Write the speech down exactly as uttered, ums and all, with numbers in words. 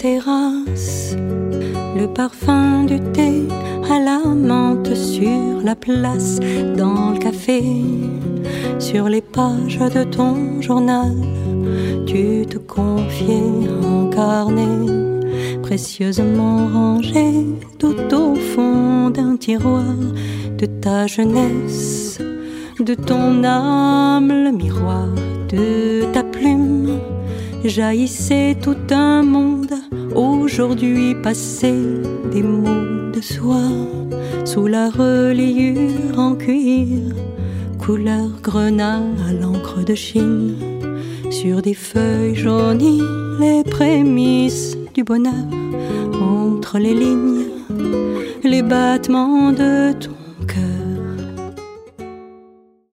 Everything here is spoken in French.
terrasse, le parfum du thé à la menthe sur la place, dans le café, sur les pages de ton journal, tu te confiais un carnet précieusement rangé tout au fond d'un tiroir de ta jeunesse, de ton âme, le miroir de ta plume. Jaillissait tout un monde, aujourd'hui passé des mots de soie, sous la reliure en cuir, couleur grenat à l'encre de Chine, sur des feuilles jaunies, les prémices du bonheur, entre les lignes, les battements de ton cœur.